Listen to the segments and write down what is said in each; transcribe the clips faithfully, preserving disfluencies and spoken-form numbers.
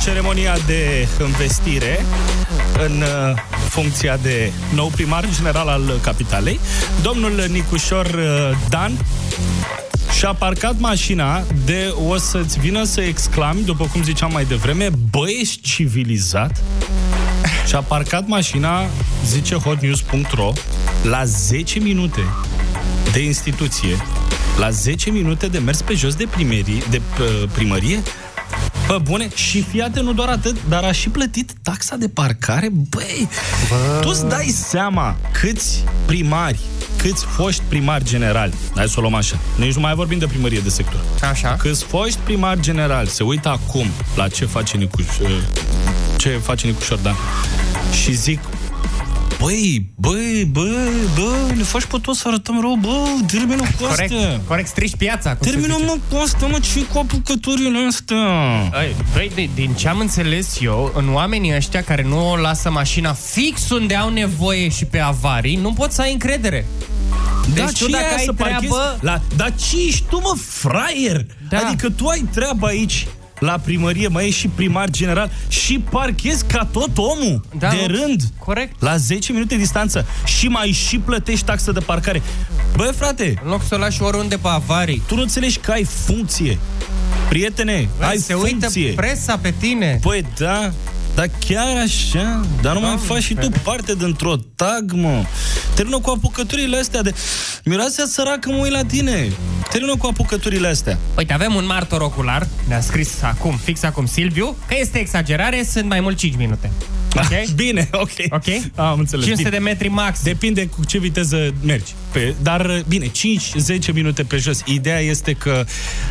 ceremonia de învestire în uh, funcția de nou primar general al capitalei. Domnul Nicușor uh, Dan și-a parcat mașina de, o să-ți vină să exclami, după cum ziceam mai devreme, bă, ești civilizat? Și-a parcat mașina, zice hotnews punct ro, la zece minute de instituție, la zece minute de mers pe jos de, primerie, de uh, primărie. Bă, bune, și fiate, nu doar atât, dar a și plătit taxa de parcare. Băi, Bă... tu îți dai seama câți primari, câți foști primari generali, hai să o luăm așa, nici nu mai vorbim de primărie de sector. Așa. Câți foști primari generali se uită acum la ce face Nicuș, ce face Nicușor Dan și zic, băi, băi, băi, bă, ne faci pe toți să arătăm rău, bă, termină cu astea. Corect, corect, strici piața. Termină mă cu astea, mă, ce cu apucăturile astea? Băi, de, din ce am înțeles eu, în oamenii ăștia care nu o lasă mașina fix unde au nevoie și pe avarii, nu poți să ai încredere. Deci da, tu dacă ai treabă... La, dar ce ești tu, mă, fraier? Da. Adică tu ai treabă aici la primărie, mai ești și primar general și parchezi ca tot omul, da, de rând, corect, la zece minute distanță și mai și plătești taxă de parcare. Băi, frate, în loc să o lași oriunde pe avarii, tu nu înțelegi că ai funcție. Prietene, Băi, ai se funcție. Uită presa pe tine. Păi da, dar chiar așa, dar nu mai faci și tu parte dintr-o tag, mă. Termină cu apucăturile astea de... Miroasea săracă, mă uit la tine. Termină cu apucăturile astea. Uite, avem un martor ocular, ne-a scris acum, fix acum, Silviu, că este exagerare, sunt mai mult cinci minute. Okay? Bine, ok. Ok? Am înțeles. cinci sute bine. de metri max. Depinde cu ce viteză mergi. Pe, dar, bine, cinci zece minute pe jos. Ideea este că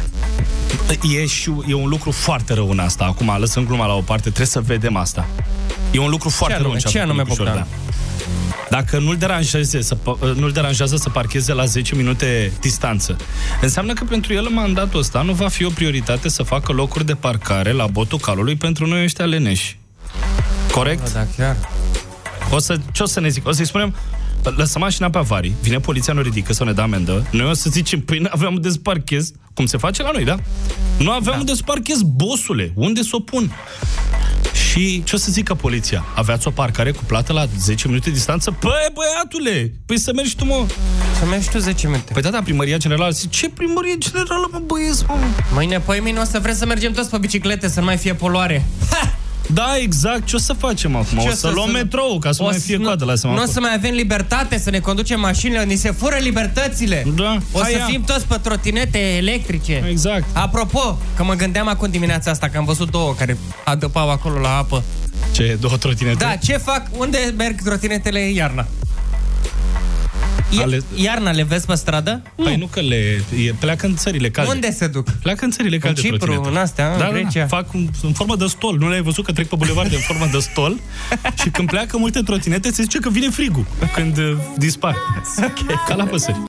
e, și, e un lucru foarte rău în asta. Acum, lăsăm gluma la o parte, trebuie să vedem asta. E un lucru foarte ce rău anume, în ce anume, Bogdan? Dacă nu-l deranjează, să, nu-l deranjează să parcheze la zece minute distanță, înseamnă că pentru el în mandatul ăsta nu va fi o prioritate să facă locuri de parcare la botul calului pentru noi ăștia leneși. Corect? Da, chiar. O să, ce o să ne zic? O să-i spunem, lăsăm mașina pe avarii, vine poliția, nu ridică sau ne dă amendă. Noi o să zicem, păi nu aveam unde să parchez, cum se face la noi, da? Nu aveam da. unde să parchez, bossule, unde să o pun? Și ce o să zică poliția? Aveați o parcare cu plată la zece minute distanță? Păi, băiatule, păi să mergi tu, mă. Să mergi tu zece minute. Păi da, da, primăria generală. Zice, ce primărie generală, mă, băieți, mă? Mâine, păi mâine o să vrem să mergem toți pe biciclete, să nu mai fie poluare. Ha! Da, exact. Ce o să facem acum? Ce o să, să luăm să... metrou, ca să nu mai fie coadă la semafor. Nu o să mai avem libertate să ne conducem mașinile, ni se fură libertățile. Da. O Hai, să ia. fim toți pe trotinete electrice. Exact. Apropo, că mă gândeam acum dimineața asta, că am văzut două care adăpau acolo la apă. Ce, două trotinete? Da, ce fac? Unde merg trotinetele iarna? Ale... Iarna le vezi pe stradă? Păi nu, nu că le... E, pleacă în țările calde. Unde se duc? Pleacă în țările calde. În Cipru, în astea, în da, Grecia. Da, fac un, în formă de stol. Nu le-ai văzut că trec pe bulevarde în formă de stol? Și când pleacă multe trotinete, se zice că vine frigul când uh, dispar. Okay. Ca la păsări.